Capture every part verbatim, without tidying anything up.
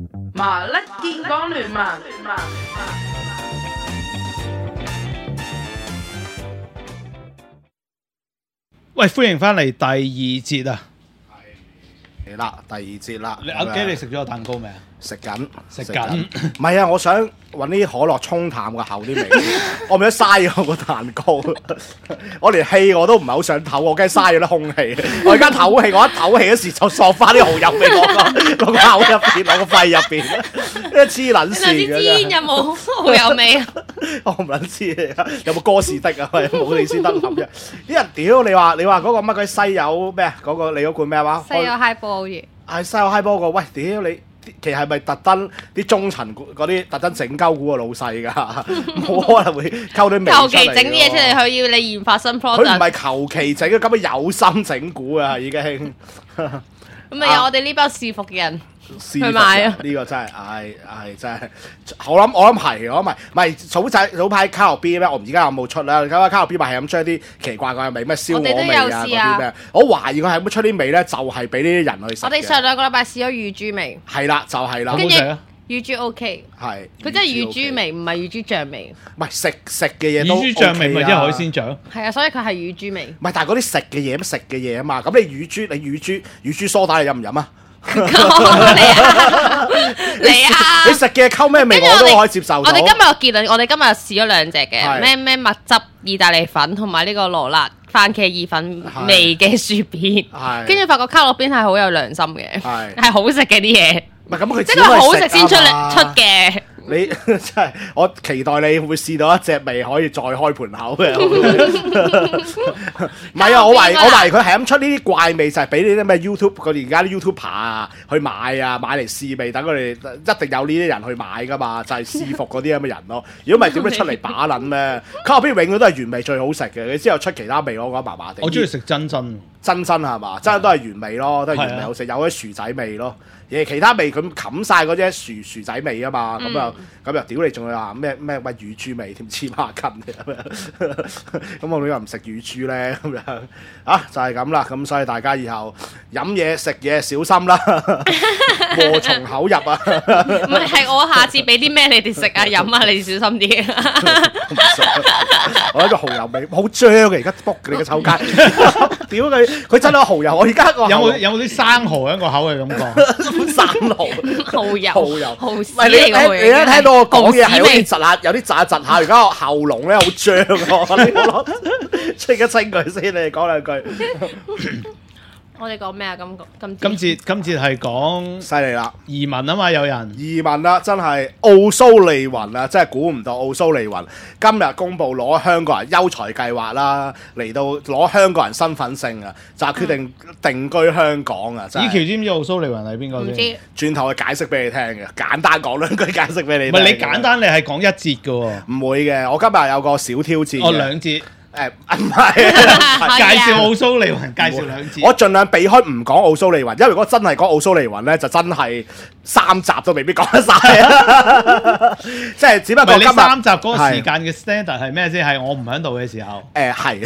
麻甩健康聯盟。 喂，歡迎翻嚟第二節啊！ 係啦，第二節啦。 你阿基，你食咗個蛋糕未啊？ 食緊， 食緊。 唔係啊，我想揾啲可樂沖淡個口啲味。我唔想嘥咗個蛋糕，我連氣我都唔係好想唞，我驚嘥咗啲空氣。我而家唞氣，我一唞氣嗰時就索翻啲蠔油味落個落個口入邊，落個肺入邊，一黐撚線嘅。 支煙有冇蠔油味啊？ 我唔撚知啊，有冇哥士的啊？冇你先得諗啫。啲人屌你話你話嗰個乜鬼西柚咩啊？嗰個你嗰罐咩話？ 西柚 high ball 嘢。 係西柚 high ball 個，喂屌你！其實係咪特登啲中層嗰啲特登整鳩股個老細㗎？冇可能會溝啲味出嚟。 求其整啲嘢出嚟，佢要你研發新 product。 佢唔係求其整，咁樣有心整股啊已經。 咁咪有我哋呢班視服嘅人去買啊！ 呢個真係，唉唉真係，我諗我諗係，我諗係，唔係早仔早排卡樂 B 咩？我唔知而家有冇出啦。而家卡樂 B 咪係咁將啲奇怪怪嘅味，咩燒鵝味啊嗰啲咩？我懷疑佢係咁出啲味咧，就係俾呢啲人去食。 我哋上兩個禮拜試咗乳豬味。 係啦，就係啦。 跟住乳豬 OK。 係。 佢真係乳豬味，唔係乳豬醬味。 唔係食食嘅嘢都 OK 啊。 乳豬醬味咪即係海鮮醬。 係啊，所以佢係乳豬味。 唔係，但係嗰啲食嘅嘢，乜食嘅嘢啊嘛。咁你乳豬，你乳豬乳豬梳打你飲唔飲啊？ 你啊！你啊！ 你食嘅溝咩味我都可以接受到。 我哋今日個結論，我哋今日試咗兩隻嘅，咩咩蜜汁意大利粉同埋呢個羅勒番茄意粉味嘅薯片，跟住發覺卡樂邊係好有良心嘅，係好食嘅啲嘢。 唔係咁佢即係好食先出嚟出嘅。 你真係，我期待你會試到一隻味可以再開盤口嘅。唔係啊，我懷我懷疑佢係咁出呢啲怪味，就係俾呢啲咩 YouTube 佢哋而家啲 YouTuber 啊去買啊，買嚟試味，等佢哋一定有呢啲人去買噶嘛，就係試服嗰啲咁嘅人咯。如果唔係點樣出嚟把撚咩？卡樂 B 永遠都係原味最好食嘅，你之後出其他味我覺得麻麻地。 我中意食真真， 真真係嘛？真真都係原味咯，都係原味好食，有啲薯仔味咯。嘢其他味咁冚晒嗰隻薯薯仔味啊嘛，咁又咁又屌你仲要話咩咩喂乳豬味添黐孖筋嘅咁樣，咁我哋又唔食乳豬咧咁樣啊，就係咁啦，咁所以大家以後飲嘢食嘢小心啦，禍從口入啊！ 唔係係我下次俾啲咩你哋食啊飲啊，你小心啲。 我一個蠔油味好張嘅，而家卜你個臭街，屌佢佢真係蠔油，我而家個有冇有冇啲生蠔喺個口嘅感覺？ 生蠔蠔油蠔油， 蠔屎唔係你嚟嘅。 你一聽到我講嘢係好似窒下，有啲窒下窒下，而家個喉嚨咧好張喎，你我攞清一清佢先，你哋講兩句。 我哋講咩啊？今個今今節今節係講犀利啦， 移民啊嘛，有人移民啦，真係奧蘇利雲啊，真係估唔到奧蘇利雲今日公布攞香港人優才計劃啦，嚟到攞香港人身份證啊，就係決定定居香港啊！ 以橋知唔知奧蘇利雲係邊個先？ 唔知， 轉頭去解釋俾你聽嘅，簡單講兩句解釋俾你。 唔係你簡單，你係講一節嘅喎。 唔會嘅，我今日有個小挑戰。 哦，兩節。 誒唔係介紹奧蘇利雲，介紹兩節。 我盡量避開唔講奧蘇利雲，因為如果真係講奧蘇利雲咧，就真係三集都未必講得晒啊！即係只不過今日三集嗰個時間嘅 standard 係咩先？係我唔喺度嘅時候。 誒係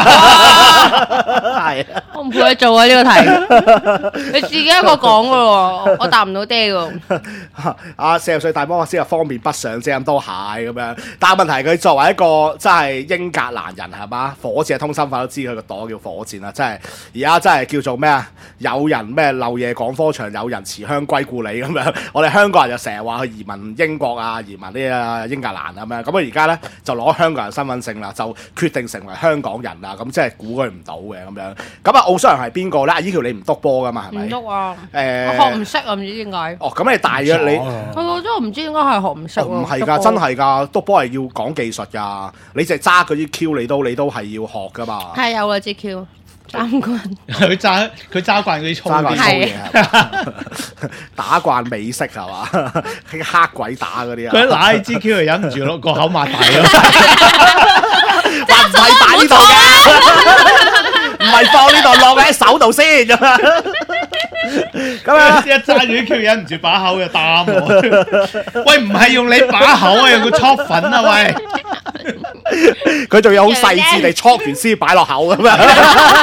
係。 我唔配去做啊呢個題，你自己一個講嘅喎，我答唔到爹嘅。 啊四十歲大魔法師又方面不上遮咁多蟹咁樣，但係問題佢作為一個真係英格蘭人。係嘛？火箭通心法都知佢個朵叫火箭啦，真係而家真係叫做咩啊？有人咩漏夜趕科場，有人辭鄉歸故里咁樣。我哋香港人就成日話去移民英國啊，移民呢啊英格蘭咁樣。咁啊而家咧就攞香港人身份證啦，就決定成為香港人啦。咁即係估佢唔到嘅咁樣。咁啊奧蘇人係邊個咧？依條你唔督波噶嘛？係咪？ 唔督啊！ 誒， 我學唔識啊，唔知點解。 哦，咁你大約你我真係唔知點解係學唔識喎。 唔係㗎，真係㗎，督波係要講技術㗎。你淨係揸嗰啲 Q，你都你都係要學㗎嘛。 係有啊，支 Q 揸慣。 佢揸佢揸慣嗰啲粗啲嘢， 打慣美式係嘛？黑鬼打嗰啲啊。 佢拿支 Q 就忍唔住咯，個口擘大咯。 話唔係擺呢度嘅，唔係放呢度落喺手度先咁啊！咁啊， 一揸住啲 Q 忍唔住把口就擔我。喂，唔係用你把口啊，用個搓粉啊，喂！ 佢仲要好細緻地搓完先擺落口咁樣，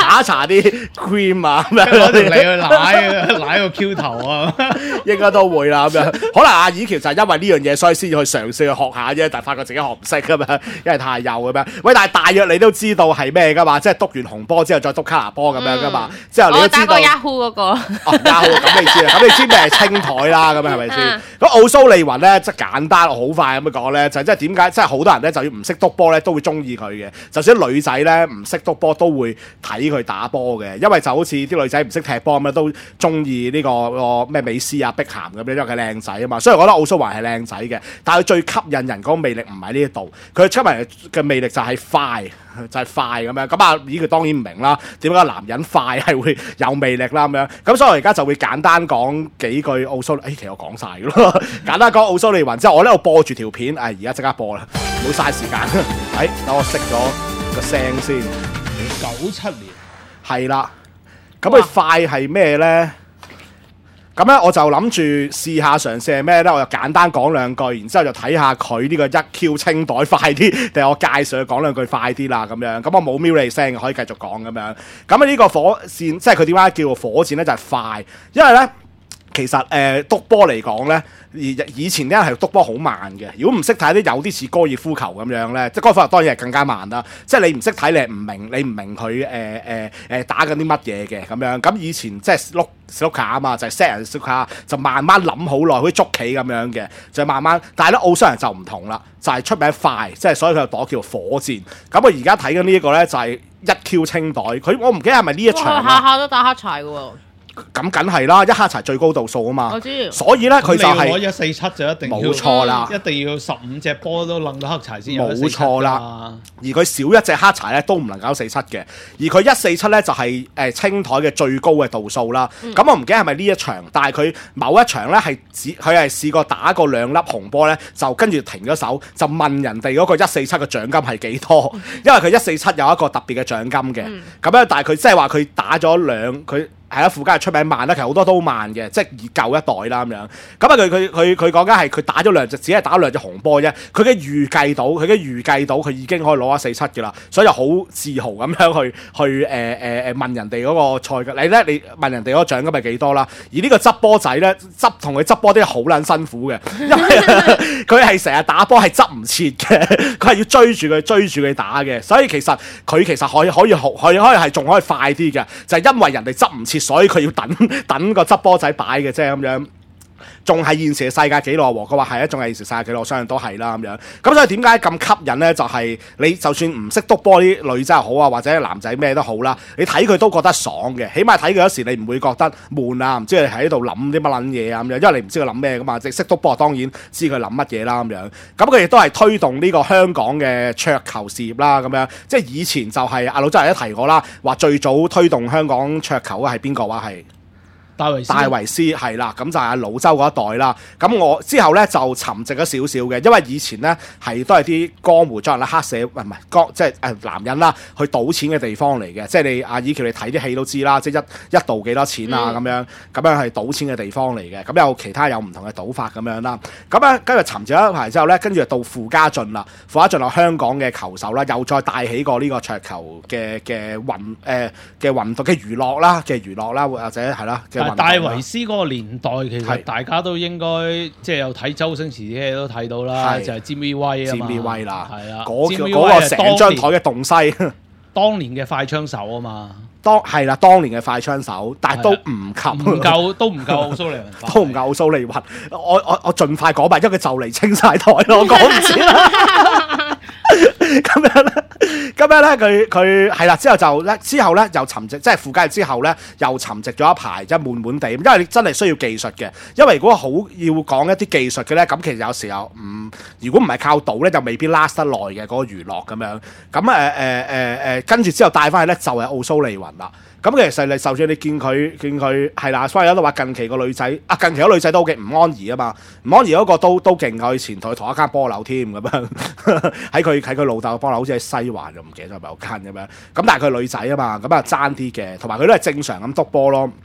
搽搽啲 cream 啊咁樣， 攞條脷去舐舐個 Q 頭啊， 應該都會啦咁樣。可能阿以喬就係因為呢樣嘢，所以先至去嘗試去學下啫，但係發覺自己學唔識咁樣，因為太幼咁樣。喂，但係大約你都知道係咩噶嘛？即係篤完紅波之後再篤卡拿波咁樣噶嘛？之後你都知道。我打過 Yahoo 嗰個。 哦 ，Yahoo 咁你知啦，咁你知咩係青台啦？咁係咪先？咁奧蘇利雲咧，即係簡單好快咁樣講咧，就即係點解？即係好多人咧，就要唔識篤波咧，都會中意佢嘅。就算女仔咧唔識篤波，都會睇佢打波嘅，因為就好似啲女仔唔識踢波咁樣，都中意呢個個咩美斯啊、碧咸咁樣，因為佢靚仔啊嘛。所以我覺得奧蘇雲係靚仔嘅，但係佢最吸引人嗰個魅力唔喺呢一度，佢出嚟嘅魅力就係快，就係快咁樣。咁啊，咦佢當然唔明啦，點解男人快係會有魅力啦咁樣？咁所以我而家就會簡單講幾句奧蘇，誒、哎、其實我講晒㗎咯，簡單講奧蘇利雲之後，我呢度播住條片，誒而家即刻播啦，唔好嘥時間。誒、哎，等我熄咗個聲先。 九七年係啦，咁佢快係咩咧？咁咧我就諗住試下嘗試係咩咧？我就簡單講兩句，然之後就睇下佢呢個一 Q 清袋快啲，定係我介紹佢講兩句快啲啦咁樣。咁我冇 mute 你聲，可以繼續講咁樣。咁啊呢個火箭，即係佢點解叫做火箭咧？就係、是、快，因為咧其實誒篤波嚟講咧。而以前啲人係篤波好慢嘅，如果唔識睇啲有啲似高爾夫球咁樣咧，即係高爾夫球當然係更加慢啦。即係你唔識睇，你係唔明，你唔明佢誒誒誒打緊啲乜嘢嘅咁樣。咁以前即係 look look 卡啊嘛，就係 set 人 look 卡，就慢慢諗好耐，好似捉棋咁樣嘅，就慢慢。但係咧奧蘇人就唔同啦，就係、是、出名快，即係所以佢個朵叫火箭。咁我而家睇緊呢一個咧就係一 Q 清袋，佢我唔記得係咪呢一場下下都打黑柴嘅喎。 咁梗係啦，一黑柴最高度數啊嘛， 我知。 所以咧佢就係、是、 一四七就一定冇錯啦， 一定要十五隻波都掕到黑柴先有冇錯啦。而佢少一隻黑柴咧都唔能夠四七嘅，而佢一四七咧就係、是、誒、呃、青台嘅最高嘅度數啦。咁、嗯、我唔記得係咪呢一場，但係佢某一場咧係只佢係試過打過兩粒紅波咧，就跟住停咗手，就問人哋嗰個一四七嘅獎金係幾多？因為佢一四七有一個特別嘅獎金嘅，咁樣、嗯、但係佢即係話佢打咗兩佢。係啊，附加係出名慢啦，其實好多都慢嘅，即係以舊一代啦咁樣。咁啊，佢佢佢佢講緊係佢打咗兩隻，只係打咗兩隻紅波啫。佢嘅預計到，佢嘅預計到，佢已經可以攞一四七嘅啦，所以就好自豪咁樣去去誒誒誒問人哋嗰個賽嘅。你咧，你問人哋嗰個獎金係幾多啦？而呢個執波仔咧，執同佢執波啲好撚辛苦嘅，因為佢係成日打波係執唔切嘅，佢係要追住佢追住佢打嘅。所以其實佢其實可以可以可可以係仲可以快啲嘅，就係、是、因為人哋執唔切。所以佢要等等個執波仔擺嘅啫咁樣，仲係現時嘅世界紀錄喎。佢話係啊，仲係現時世界紀錄，我相信都係啦咁樣。咁所以點解咁吸引咧？就係、是、你就算唔識篤波啲女仔又好啊，或者男仔咩都好啦，你睇佢都覺得爽嘅。起碼睇佢嗰時你唔會覺得悶啊，唔知你喺度諗啲乜撚嘢啊咁樣，因為你唔知佢諗咩噶嘛。即係識篤波當然知佢諗乜嘢啦咁樣。咁佢亦都係推動呢個香港嘅桌球事業啦咁樣。即係以前就係、是、阿老周人都提過啦，話最早推動香港桌球嘅係邊個話係？戴維斯，戴維斯係啦，咁就係阿老周嗰一代啦。咁我之後咧就沉寂咗少少嘅，因為以前咧係都係啲江湖作人啦、黑社唔係唔係江即係誒男人啦，去賭錢嘅地方嚟嘅。即係你阿以喬你睇啲戲都知啦，即係一一賭幾多錢啊咁、嗯、樣，咁樣係賭錢嘅地方嚟嘅。咁有其他有唔同嘅賭法咁樣啦。咁咧跟住沉寂咗一排之後咧，跟住就到傅家俊啦。傅家俊係香港嘅球手啦，又再帶起過呢個桌球嘅嘅運誒嘅運動嘅娛樂啦嘅娛樂啦，或者係啦嘅。 戴維斯嗰個年代其實大家都應該即係有睇周星馳啲戲都睇到啦，就係詹咪威啊嘛，詹咪威啦，係啊，嗰嗰個成張台嘅洞西，當年嘅快槍手啊嘛，當係啦，當年嘅快槍手，但係都唔及，唔夠都唔夠奧蘇利雲，都唔夠奧蘇利雲。我我我盡快講埋，因為佢就嚟清晒台咯，我講唔切啦。咁樣咧，咁樣咧，佢佢係啦，之後就咧，之後咧又沉寂，即係傅家俊之後咧又沉寂咗一排，即係悶悶地。因為你真係需要技術嘅，因為如果好要講一啲技術嘅咧，咁其實有時候唔、嗯，如果唔係靠賭咧，就未必 last 得耐嘅嗰個娛樂咁樣。咁誒誒誒誒，跟住之後帶翻去咧就係奧蘇利雲啦。咁其實你就算你見佢見佢係啦，所以有度話近期個女仔啊，近期個女仔都好勁，吳安儀啊嘛，吳安儀嗰個都都勁，佢以前同佢同一間波樓添咁樣，喺佢喺佢老豆嘅波樓，好似喺西環就唔記得係咪有間咁樣。咁但係佢女仔啊嘛，咁啊爭啲嘅，同埋佢都係正常咁篤波咯。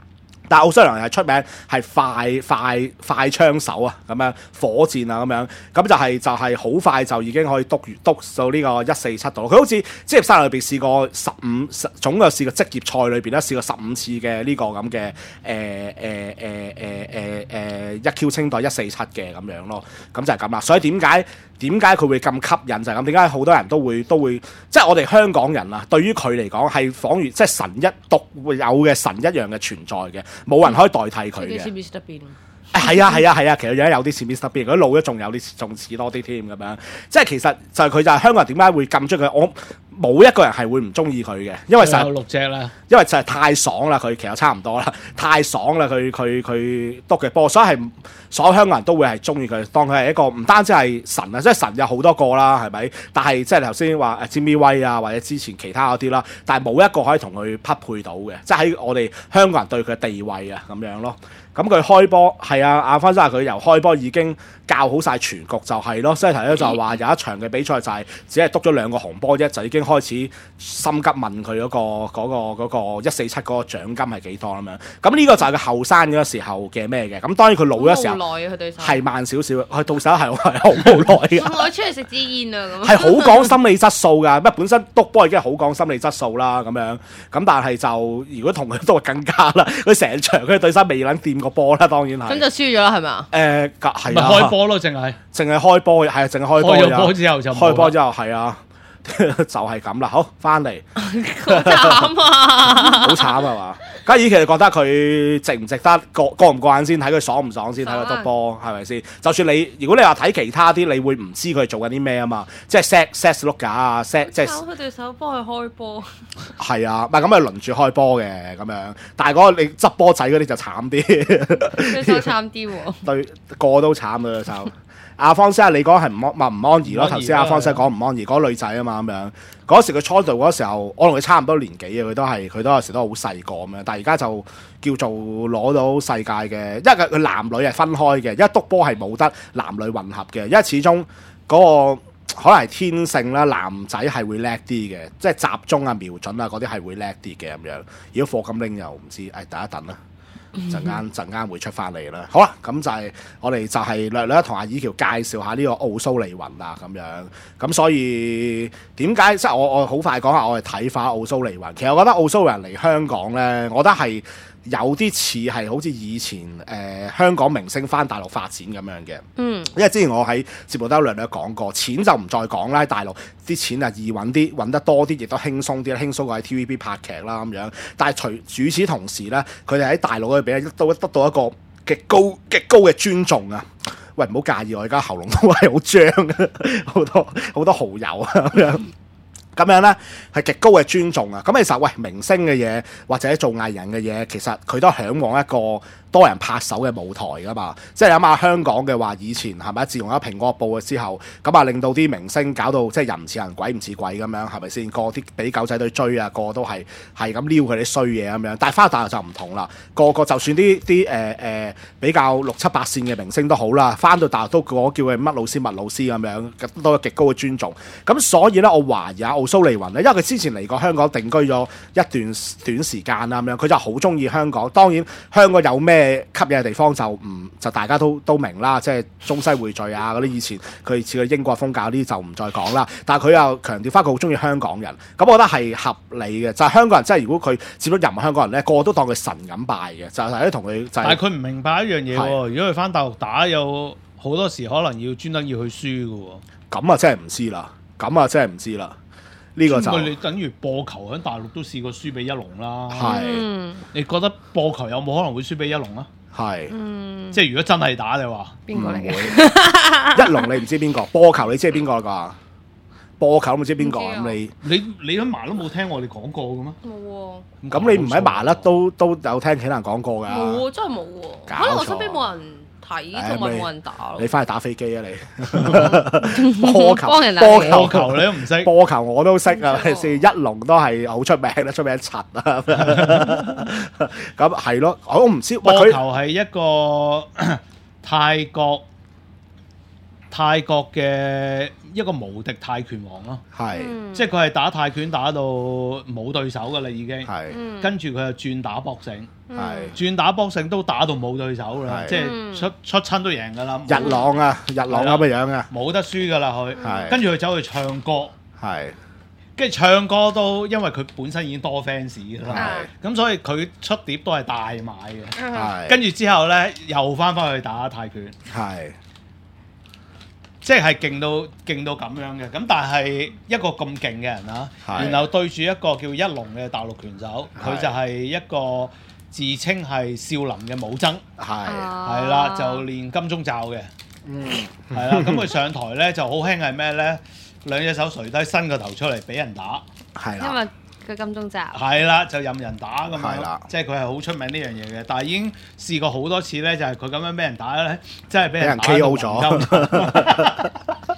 但係澳洲人係出名係快快快槍手啊，咁樣火箭啊咁樣，咁就係、是、就係、是、好快就已經可以篤篤到呢個一四七度。佢好似職業生涯裏邊試過十五總有試過職業賽裏邊咧試過十五次嘅呢個咁嘅誒誒誒誒誒誒一 Q 清代一四七嘅咁樣咯，咁就係咁啦。所以點解點解佢會咁吸引就係咁？點解好多人都會都會即係我哋香港人啊？對於佢嚟講係仿如即係神一獨有嘅神一樣嘅存在嘅。冇人可以代替佢嘅。似 Mister Bean 係啊係啊係啊，其實而家有啲似 Mister Bean，佢老咗仲有啲仲似多啲添咁樣。即係其實就係佢就係香港人點解會咁中意佢？我冇一個人係會唔中意佢嘅，因為實有六隻啦， 因為就係太爽啦，佢其實差唔多啦，太爽啦，佢佢佢篤嘅波，所以係所有香港人都會係中意佢，當佢係一個唔單止係神啊，即係神有好多個啦，係咪？但係即係頭先話誒 Jimmy Way 啊，或者之前其他嗰啲啦，但係冇一個可以同佢匹配到嘅，即係喺我哋香港人對佢嘅地位啊咁樣咯。咁佢開波係啊，阿方生佢由開波已經教好晒全局就係咯，所以頭先就話有一場嘅比賽就係只係篤咗兩個紅波啫，就已經開始心急問佢嗰個嗰個嗰個一四七嗰個獎金係幾多咁樣。咁呢個就係佢後生嗰個時候嘅咩嘅。咁當然佢老嘅時候係慢少少，佢到手係係好無奈嘅。 我出去食支煙啊咁。 係好講心理質素㗎，乜本身篤波已經係好講心理質素啦咁樣。咁但係就如果同佢都更加啦，佢成場佢對手未撚掂個波啦，當然係。 咁就輸咗啦，係咪啊？ 誒，係咪開波咯，淨係淨係開波，係啊，淨係開波。 開咗波之後就開波之後係啊。就係咁啦，好翻嚟， 好慘啊！ 好慘啊嘛！家以其實覺得佢值唔值得過過唔過眼先，睇佢爽唔爽先，睇佢篤波係咪先？就算你如果你話睇其他啲，你會唔知佢做緊啲咩啊嘛？即係 set set look 架啊 set 即係搞佢對手幫佢開波。 係啊，唔係咁咪輪住開波嘅咁樣，但係嗰個你執波仔嗰啲就慘啲， 對手慘啲喎， 對個都慘嘅就。阿方生，你講係唔安，唔安怡咯。頭先阿方生講唔安怡，嗰個女仔啊嘛咁樣。嗰時佢初度嗰時候，我同佢差唔多年紀嘅，佢都係佢都有時都好細個咁樣。但係而家就叫做攞到世界嘅，因為佢男女係分開嘅，因為篤波係冇得男女混合嘅，因為始終嗰個可能係天性啦，男仔係會叻啲嘅，即係集中啊、瞄準啊嗰啲係會叻啲嘅咁樣。如果課金拎又唔知，誒等一等啦。陣間陣間會出翻嚟啦，好啦，咁就係、是、我哋就係略略同阿以喬介紹下呢個奧蘇利雲啊咁樣，咁所以點解即係我我好快講下我哋睇法奧蘇利雲。其實我覺得奧蘇利雲嚟香港咧，我覺得係有啲似係好似以前誒、呃、香港明星翻大陸發展咁樣嘅，嗯，因為之前我喺節目都略略講過，錢就唔再講啦，喺大陸啲錢啊易揾啲，揾得多啲，亦都輕鬆啲，輕鬆過喺 T V B 拍劇啦咁樣。但係除與此同時咧，佢哋喺大陸嗰邊咧都得到一個極高極高嘅尊重啊！喂，唔好介意，我而家喉嚨都係好張嘅，好多好多蠔油啊咁樣。咁樣咧係極高嘅尊重啊！咁其實喂，明星嘅嘢或者做藝人嘅嘢，其實佢都嚮往一個多人拍手嘅舞台噶嘛。即係諗下香港嘅話，以前係咪自從有蘋果報嘅之後，咁啊令到啲明星搞到即係人唔似人鬼唔似鬼咁樣，係咪先？個啲俾狗仔隊追啊，個個都係係咁撩佢啲衰嘢咁樣。但係翻大陸就唔同啦，個個就算啲啲誒誒比較六七八線嘅明星都好啦，翻到大陸都個個叫佢乜老師乜老師咁樣，都有極高嘅尊重。咁所以咧，我懷疑啊蘇利雲咧，因為佢之前嚟過香港定居咗一段短時間啦，咁樣佢就好中意香港。當然香港有咩吸引嘅地方就唔就大家都都明啦，即係中西匯聚啊嗰啲，以前佢似個英國風格啲就唔再講啦。但係佢又強調翻佢好中意香港人，咁我覺得係合理嘅。就係、是、香港人，即係如果佢接觸任何香港人咧，個個都當佢神咁拜嘅，就係同佢。就是、但係佢唔明白一樣嘢喎，如果佢翻大陸打，有好多時可能要專登要去輸嘅喎。 咁啊，真係唔知啦。咁啊，真係唔知啦。呢個就你等於播球喺大陸都試過輸俾一龍啦。 係是， 你覺得播球有冇可能會輸俾一龍啊？ 係是， 嗯、 即係如果真係打你話， 邊個嚟嘅？ 一龍你唔知邊個？播球你知係邊個㗎？播球唔知邊個咁你？ 你你喺麻甩都冇聽我哋講過嘅咩？ 冇喎。 咁你唔喺麻甩都都有聽其他人講過㗎？ 冇喎，真係冇喎。可能我身邊冇人睇，同埋冇人打咯。 你翻去打飛機啊你？波球， 幫人打波球，球你都唔識， 波球我都識啊！是一龍都係好出名啦，出名柒啊！咁係咯，我唔知。 波球係一個泰國泰國嘅一個無敵泰拳王咯， 係， 即係佢係打泰拳打到冇對手㗎啦已經， 係， 跟住佢就轉打搏繩， 係， 轉打搏繩都打到冇對手㗎啦，即係出出親都贏㗎啦。 日朗啊，日朗咁嘅樣啊， 冇得輸㗎啦佢， 係， 跟住佢走去唱歌， 係。 跟住唱歌都，因為佢本身已經多 fans 㗎啦，咁所以佢出碟都係大賣嘅。跟住之後呢，又翻返去打泰拳， 係， 即係勁到勁到咁樣嘅。咁但係一個咁勁嘅人啦，然後對住一個叫一龍嘅大陸拳手，佢就係一個自稱係少林嘅武僧，係係啦，就練金鐘罩嘅，嗯，係啦。咁佢上台呢就好興係咩呢？兩隻手垂低，伸個頭出嚟俾人打， 係啦， 因為佢金鐘罩， 係啦，就任人打咁樣， 啦， 即係佢係好出名呢樣嘢嘅。但係已經試過好多次咧，就係佢咁樣俾人打咧，真係俾人 K O 咗。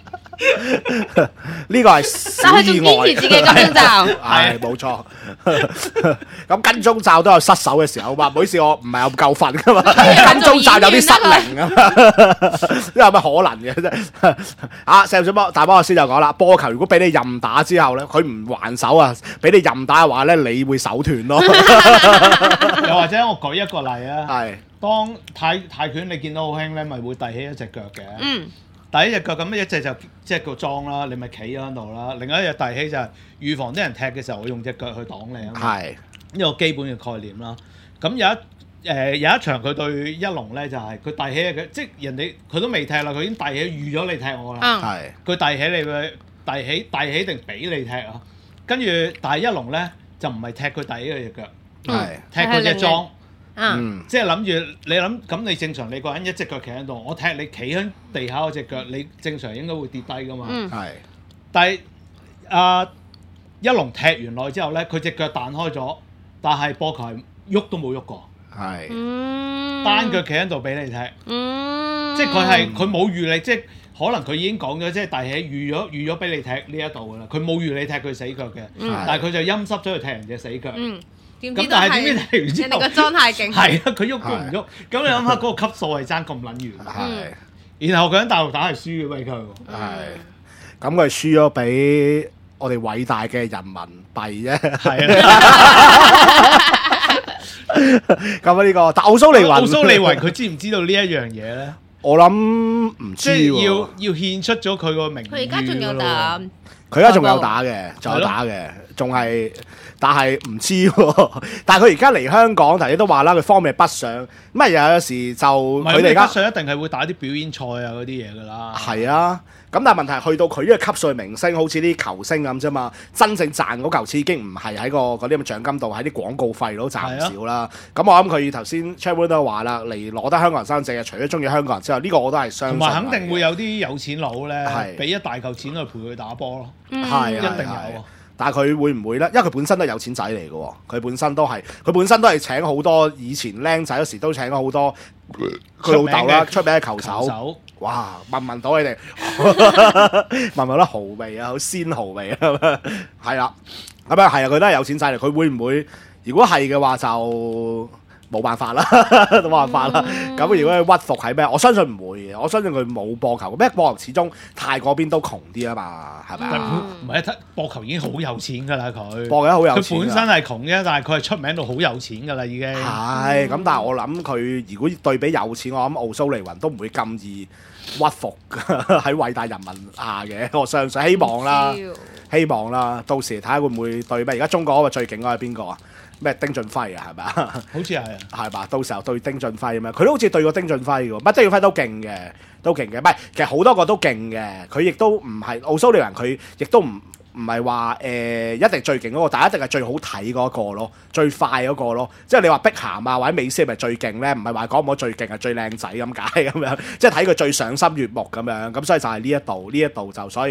呢個係小意外， 但係仲堅持自己金鐘罩， 係冇錯。咁金鐘罩都有失手嘅時候嘛，唔好意思，我唔係咁夠瞓噶嘛，金鐘罩有啲失靈啊，呢有乜可能嘅啫？啊，細小波大波我先就講啦，波球如果俾你任打之後咧，佢唔還手啊，俾你任打嘅話咧，你會手斷咯。 又或者我舉一個例啊， 係當泰泰拳你見到好興咧，咪會遞起一隻腳嘅。 嗯。 第一隻腳咁，一隻就即係個裝啦，你咪企咗喺度啦。另外一隻遞起就係預防啲人踢嘅時候，我用隻腳去擋你啊。係呢個基本嘅概念啦。咁有一誒、呃、有一場佢對一龍咧，就係佢遞起嘅，即係人哋佢都未踢啦，佢已經遞起預咗你踢我啦。係佢遞起你嘅遞起遞起定俾你踢啊？跟住但係一龍咧就唔係踢佢遞起佢隻腳，係、嗯、踢佢隻裝。嗯，即係諗住你諗咁，你正常你個人一隻腳企喺度，我踢你企喺地下嗰隻腳，你正常應該會跌低噶嘛。係、嗯，但係啊、呃、一龍踢完落去之後咧，佢隻腳彈開咗，但係波球係喐都冇喐過。係，嗯、單腳企喺度俾你踢。嗯、即係佢係佢冇預你，即係可能佢已經講咗，即係大起預咗預咗俾你踢呢一度噶啦，佢冇預你踢佢死腳嘅，嗯、但係佢就陰濕咗去踢人隻死腳。嗯咁但係點知踢完之後，人哋個裝太勁，係啊，佢喐都唔喐。咁你諗下嗰個級數係爭咁撚遠，係。然後佢喺大陸打係輸嘅俾佢， 係。咁佢輸咗俾我哋偉大嘅人民幣啫，係啊。 咁啊呢個，但奧蘇利雲， 奧蘇利雲佢知唔知道呢一樣嘢咧？ 我諗唔知喎。即係要要獻出咗佢個名譽。 佢而家仲有打， 佢而家仲有打嘅，仲有打嘅，仲係。但係唔知喎，但係佢而家嚟香港，頭先都話啦，佢方面北上，咁啊有時就佢哋而家北上一定係會打啲表演賽啊嗰啲嘢㗎啦。 係啊，咁但係問題去到佢呢個級數明星，好似啲球星咁啫嘛，真正賺嗰嚿錢已經唔係喺個嗰啲咁嘅獎金度，喺啲廣告費都賺唔少啦。咁、啊、我諗佢頭先 Charles 都話啦，嚟攞得香港人身份證，除咗中意香港人之外，呢、呢個我都係相信。同埋肯定會有啲有錢佬咧，俾一大嚿錢去陪佢打波咯。係、嗯，一定有。 但係佢會唔會咧？因為佢本身都係有錢仔嚟嘅喎，佢本身都係，佢本身都係請好多以前僆仔嗰時都請咗好多佢老豆啦，出名嘅球手。球手哇！聞唔聞到你哋？聞唔聞得豪味啊？好鮮豪味啊！係啦，咁啊係啊，佢都係有錢仔嚟。佢會唔會？如果係嘅話就。冇辦法啦，冇辦法啦。咁、嗯、如果佢屈服係咩？我相信唔會嘅。我相信佢冇播球，咩播球始終泰嗰邊都窮啲啊嘛，係咪啊？ 唔係啊，播球已經好有錢㗎啦，佢播嘅好有錢。 佢本身係窮嘅，但係佢係出名到好有錢㗎啦，已經。 係咁，嗯、但係我諗佢如果對比有錢，我諗奧蘇利雲都唔會咁易屈服喺偉大人民下嘅。我相信希望啦，希望啦，到時睇下會唔會對咩？而家中國嗰個最勁嗰係邊個啊？咩丁俊暉啊，係咪啊？ 好似係啊，係吧？到時候對丁俊暉咁樣，佢都好似對過丁俊暉嘅喎。乜丁俊暉都勁嘅，都勁嘅。唔係，其實好多個都勁嘅。佢亦都唔係奧蘇利雲，佢亦都唔唔係話誒一定最勁嗰個，但係一定係最好睇嗰個咯，最快嗰個咯。即係你話碧咸啊或者美斯係咪最勁咧？唔係話講唔講最勁係最靚仔咁解咁樣，即係睇佢最賞心悅目咁樣。咁所以就係呢一度，呢一度就所以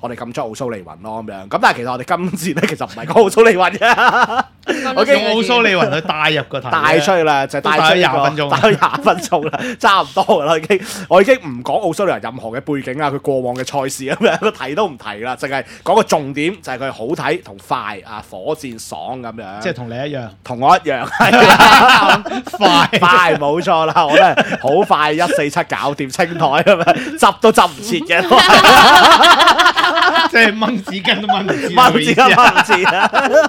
我哋咁中奧蘇利雲咯咁樣。咁但係其實我哋今次咧其實唔係講奧蘇利雲嘅， 我用奧蘇利雲去帶入個題， 帶出去啦，就帶出廿分鐘，帶咗廿分鐘啦，差唔多啦已經。我已經唔講奧蘇利雲任何嘅背景啊，佢過往嘅賽事咁樣，提都唔提啦，淨係講個重點就係佢好睇同快啊，火箭爽咁樣。 即係同你一樣， 同我一樣係快快冇錯啦，我咧好快一四七搞掂清台咁樣，執都執唔切嘅， 即係掹紙巾都掹唔切， 掹紙巾掹唔切啊！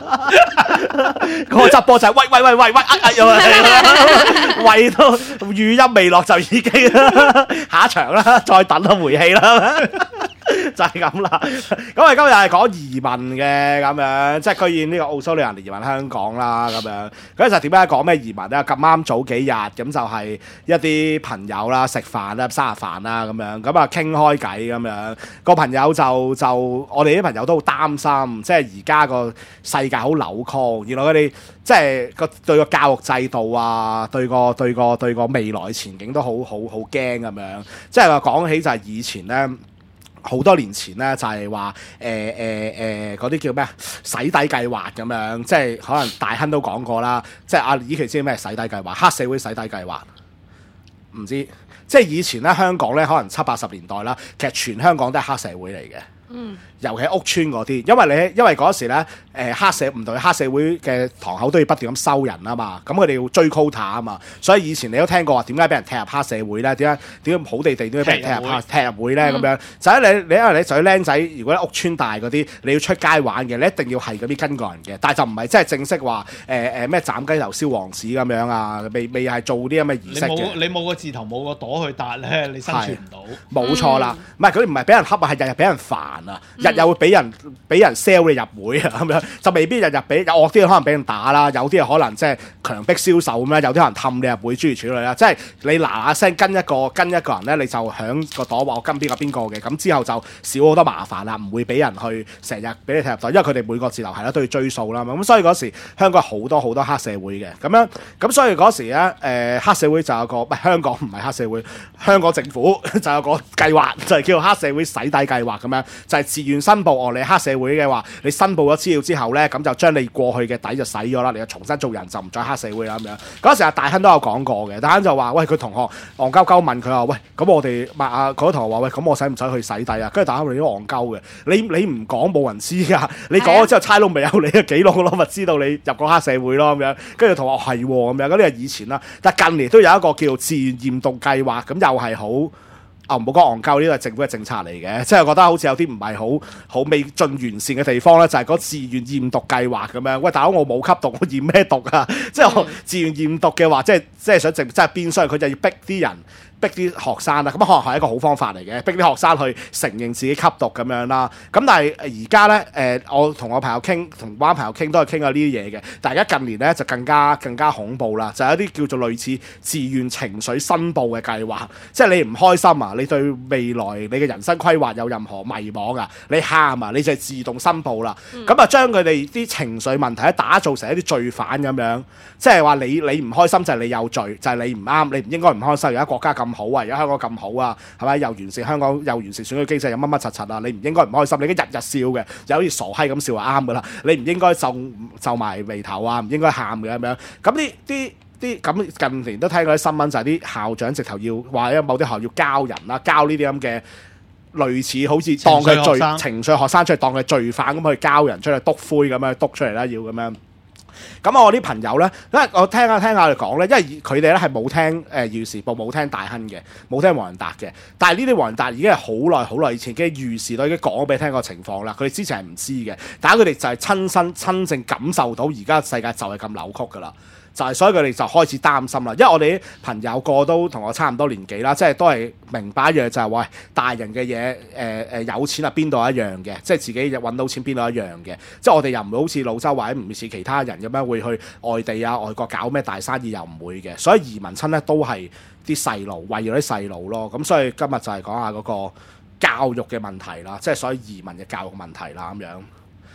個執波就係喂喂喂喂喂呃呃咁啊，喂到語音未落就已經下一場啦，再等下回氣啦。就係咁啦，咁我哋今日係講移民嘅咁樣，即係居然呢個奧蘇利雲移民香港啦咁樣。咁就點解講咩移民咧？咁啱早幾日咁就係一啲朋友啦，食飯啦，生日飯啦咁樣，咁啊傾開偈咁樣。個朋友就就我哋啲朋友都好擔心，即係而家個世界好扭曲，原來佢哋即係個對個教育制度啊，對個對個對個未來前景都好好好驚咁樣。即係話講起就係以前咧。好多年前咧，就係話誒誒誒嗰啲叫咩啊？洗底計劃咁樣，即係可能大亨都講過啦。即係阿以期知咩洗底計劃？黑社會洗底計劃，唔知。即係以前咧，香港咧可能七八十年代啦，其實全香港都係黑社會嚟嘅。嗯。尤其係屋村嗰啲，因為你因為嗰時咧，誒、呃、黑社唔同黑社會嘅堂口都要不斷咁收人啊嘛，咁佢哋要追 quota 啊嘛，所以以前你都聽過話點解俾人踢入黑社會咧？點解點解好地地都要俾人踢入黑踢入會咧？咁、嗯、樣就係你你因為你就係僆仔，如果屋村大嗰啲，你要出街玩嘅，你一定要係嗰啲跟過人嘅，但係就唔係真係正式話誒誒咩斬雞頭燒黃紙咁樣啊，未未係做啲咁嘅儀式嘅。 你冇個字頭冇個朵去搭咧，你生存唔到。 冇錯啦，唔係佢唔係俾人恰啊，係日日俾人煩啊，日日會俾人。俾人 sell 你入會啊，咁樣就未必日日俾有惡啲可能俾人打啦，有啲可能即係強迫銷售咁樣，有啲可能氹你入會諸如此類啦。即係你嗱嗱聲跟一個跟一個人咧，你就響個朵話我跟邊個邊個嘅，咁之後就少好多麻煩啦，唔會俾人去成日俾你踢入袋，因為佢哋每個字頭係啦都要追數啦嘛。咁所以嗰時香港好多好多黑社會嘅，咁樣咁所以嗰時咧誒、呃、黑社會就有個唔係香港唔係黑社會，香港政府就有個計劃就係、是、叫做黑社會洗底計劃咁樣，就係、是、自願申報我哋黑社會嘅話，你申報咗資料之後咧，咁就將你過去嘅底就洗咗啦，你就重新做人就唔再黑社會啦咁樣。嗰時阿大亨都有講過嘅，大亨就話：喂，佢同學戇鳩鳩問佢話：喂，咁我哋問阿嗰個同學話：喂，咁我使唔使去洗底啊？跟住大亨話：你都戇鳩嘅，你你唔講冇人知㗎，你講咗之後差佬未有你嘅記錄咯，咪知道你入過黑社會咯咁樣。跟住同學係喎咁樣，嗰啲係以前啦，但係近年都有一個叫做自願驗毒計劃，咁又係好。啊，唔好講戇鳩，呢個係政府嘅政策嚟嘅，即係覺得好似有啲唔係好好未盡完善嘅地方咧，就係、是、嗰自願驗毒計劃咁樣。喂，大佬我冇吸毒，我驗咩毒啊？即係我自願驗毒嘅話，即係即係想淨即係變相，佢就要逼啲人。逼啲學生啦，咁可能係一個好方法嚟嘅，逼啲學生去承認自己吸毒咁樣啦。咁但係而家咧，誒、呃、我同我朋友傾，同班朋友傾都係傾下呢啲嘢嘅。但係而家近年咧就更加更加恐怖啦，就係、是、一啲叫做類似自願情緒申報嘅計劃，即係你唔開心啊，你對未來你嘅人生規劃有任何迷惘啊，你喊啊，你就係自動申報啦。咁啊、嗯，將佢哋啲情緒問題打造成一啲罪犯咁樣，即係話你你唔開心就係你有罪，就係、是、你唔啱，你唔應該唔開心。而家國家咁好啊，而家香港咁好啊，係咪？又完善香港，又完善選舉機制，有乜乜柒柒啊？你唔應該唔開心，你應該日日笑嘅，有好似傻閪咁笑就啱噶啦。你唔應該皺皺埋眉頭啊，唔應該喊嘅咁樣。咁啲啲啲咁近年都聽過啲新聞，就係啲校長直頭要話，因為某啲學校要教人啦，教呢啲咁嘅類似好似當佢罪情緒學生出嚟，當佢罪犯咁去教人出嚟，篤灰咁樣篤出嚟啦，要咁樣。咁我啲朋友咧，因為我聽下聽下佢講咧，因為佢哋咧係冇聽誒《預示報》，冇聽大亨嘅，冇聽黃仁達嘅。但係呢啲黃仁達已經係好耐好耐以前已經預示到，已經講俾你聽個情況啦。佢哋之前係唔知嘅，但係佢哋就係親身親正感受到而家世界就係咁扭曲噶啦。就係所以佢哋就開始擔心啦，因為我哋啲朋友個都同我差唔多年紀啦，即係都係明白一樣就係、是、喂大人嘅嘢，誒、呃、誒有錢啊邊度一樣嘅，即係自己揾到錢邊度一樣嘅，即係我哋又唔會好似老周或者唔似其他人咁樣會去外地啊外國搞咩大生意，又唔會嘅，所以移民親咧都係啲細路為咗啲細路咯，咁所以今日就係講下嗰個教育嘅問題啦，即係所以移民嘅教育問題啦咁樣。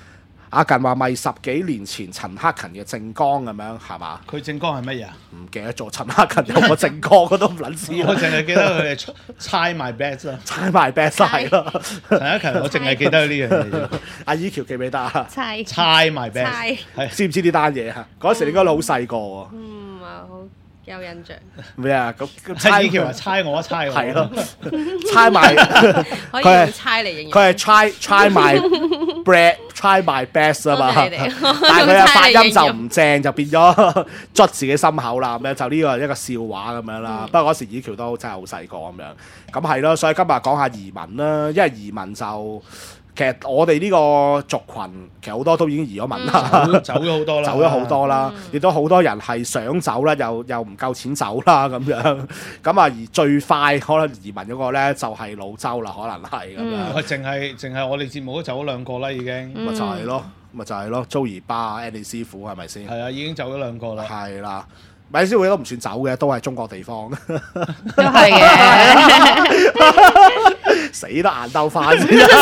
阿近話咪十幾年前陳克勤嘅政綱咁樣係嘛？ 佢政綱係乜嘢啊？ 唔記得咗，陳克勤有個政綱我都唔撚知。 我淨係記得佢係 try my best 啦 ，try my best 係咯。 陳克勤我淨係記得呢樣嘢啫。 阿依橋記唔記得啊 ？try try my best 係知唔知呢單嘢啊？嗰時應該好細個喎。 嗯，好有印象。 咩啊？咁猜依橋話猜我，猜我係咯，猜埋可以用猜嚟形容。 佢係 try try my bread，try my best 啊嘛。但係佢嘅發音就唔正，就變咗捽自己心口啦。咁樣就呢個一個笑話咁樣啦。不過嗰時依橋都真係好細個咁樣。咁係咯，所以今日講下移民啦，因為移民就。其實我哋呢個族群，其實好多都已經移咗民啦， 走咗好多啦， 走咗好多啦，亦都好多人係想走啦，又又唔夠錢走啦咁樣。咁啊，而最快可能移民嗰個咧就係老周啦，可能係咁樣。 我淨係淨係我哋節目都走咗兩個啦，已經。 咪就係咯，咪就係咯，Joey 巴、Andy 師傅係咪先？ 係啊，已經走咗兩個啦。 係啦。米師傅都唔算走嘅，都係中國地方。 都係嘅， 死得硬鬥翻先。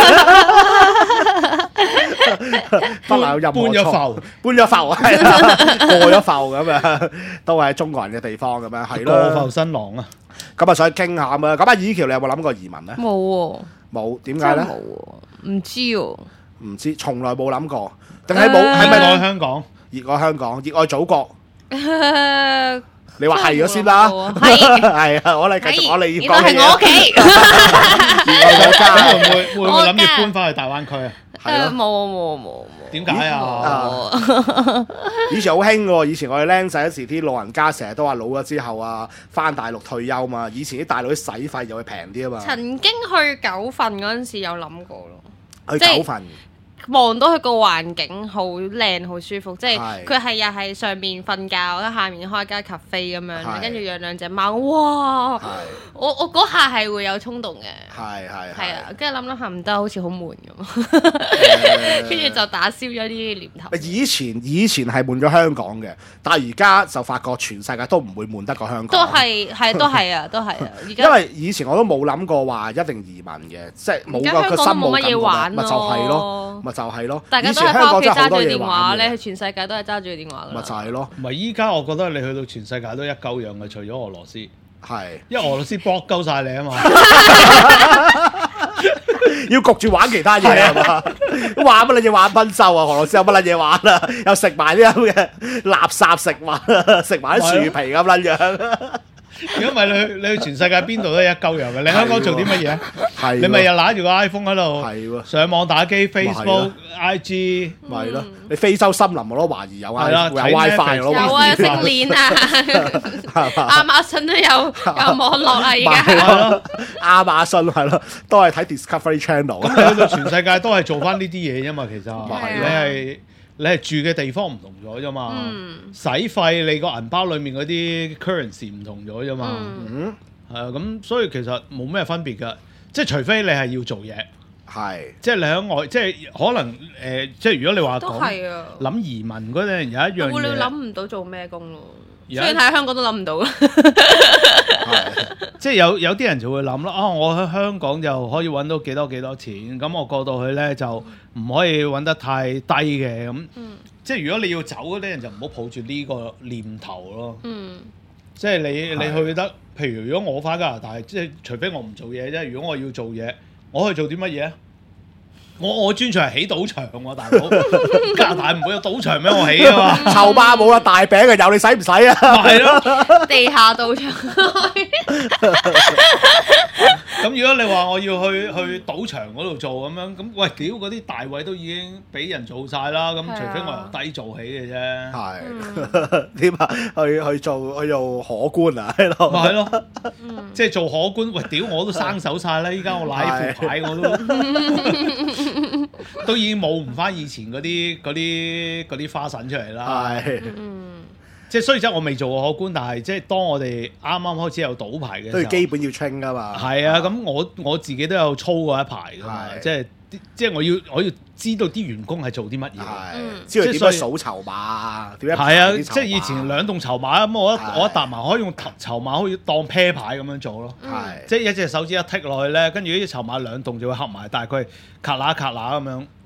不能有任何錯。搬咗埠，搬咗埠係啦，過咗埠咁樣，都係中國人嘅地方咁樣，係咯。 過埠新郎啊！ 咁啊，想傾下啊。咁啊，以橋你有冇諗過移民咧？ 冇喎。 冇，點解咧？ 冇喎，唔知喎。 唔知，從來冇諗過。定係冇？係咪愛香港？ 熱愛香港，熱愛祖國。 Uh, 你話係咗先啦，係啊，我哋繼續，我哋要講嘅嘢。 係我屋企。 咁會唔會會唔會諗住搬翻去大灣區啊？ 係咯， 冇冇冇冇。 點解啊？ 以前好興喎，以前我哋僆仔嗰時，啲老人家成日都話老咗之後啊，翻大陸退休嘛。以前啲大陸啲使費又會平啲啊嘛。 曾經去九份嗰陣時有諗過咯， 去九份。 望到佢個環境好靚好舒服，即係佢係又係上面瞓覺，下面開間 cafe 咁樣，跟住養兩隻貓，哇！我我嗰下係會有衝動嘅， 係係係啊，跟住諗諗下唔得，好似好悶咁，跟住就打消咗啲念頭。 以前以前係悶咗香港嘅，但係而家就發覺全世界都唔會悶得過香港。 都係係都係啊，都係啊！而家因為以前我都冇諗過話一定移民嘅，即係冇個個心冇乜嘢玩咪就係咯。就係咯， 大家都係翻屋企揸住電話咧，去全世界都係揸住電話㗎。 咪就係咯， 唔係依家我覺得你去到全世界都一鳩樣嘅，除咗俄羅斯， 係因為俄羅斯搏鳩晒你啊嘛， 要焗住玩其他嘢係嘛？玩乜撚嘢玩賓州啊？俄羅斯有乜撚嘢玩啊？又食埋啲咁嘅垃圾食物，食埋啲樹皮咁撚樣。 如果唔係你去你去全世界邊度都一鳩樣嘅，你香港做啲乜嘢？係你咪又揦住個 iPhone 喺度，上網打機 Facebook、I G， 咪咯。你非洲森林我都懷疑有啊，有 WiFi 咯， 有啊，星鏈啊，亞馬遜都有有網絡啦，而家亞馬遜係咯，都係睇 Discovery Channel。 咁你去到全世界都係做翻呢啲嘢啫嘛，其實你係。你係住嘅地方唔同咗啫嘛，使費你個銀包裡面嗰啲 currency 唔同咗啫嘛，係啊，咁所以其實冇咩分別㗎，即係除非你係要做嘢，係，即係你喺外，即係可能誒，即係如果你話講諗移民嗰陣有一樣嘢， 我諗唔到做咩工咯，雖然喺香港都諗唔到啦， 即係有有啲人就會諗啦，啊，我喺香港就可以揾到幾多幾多錢，咁我過到去咧就唔可以揾得太低嘅，咁，嗯、即係如果你要走嗰啲人就唔好抱住呢個念頭咯。嗯、即係你你去得，譬如如果我返加拿大，即係除非我唔做嘢啫。如果我要做嘢，我可以做啲乜嘢？我我專長係起賭場喎，大佬。加拿大唔會有賭場俾我起啊嘛。籌碼冇啦，大餅嘅有，你使唔使啊？ 係咯， 地下賭場。 咁如果你話我要去去賭場嗰度做咁樣，咁喂，屌嗰啲大位都已經俾人做晒啦，咁除非我由低做起嘅啫。係點啊？去去做去做可觀啊？喺度。咪係咯， 即係做可觀。喂，屌我都生手晒啦！依家我攋副牌我都都已經冇唔翻以前嗰啲嗰啲嗰啲花神出嚟啦。係。即係雖則我未做過可觀，但係即係當我哋啱啱開始有賭牌嘅時候，都要基本要 train 噶嘛。係啊，咁我我自己都有操過一排噶嘛，即係即係我要我要知道啲員工係做啲乜嘢， 知道點樣數籌碼，點樣係啊，即係以前兩棟籌碼咁，我一我一搭埋可以用籌碼可以當啤牌咁樣做咯，即係一隻手指一剔落去咧，跟住啲籌碼兩棟就會合埋，大概咔啦咔啦咁樣。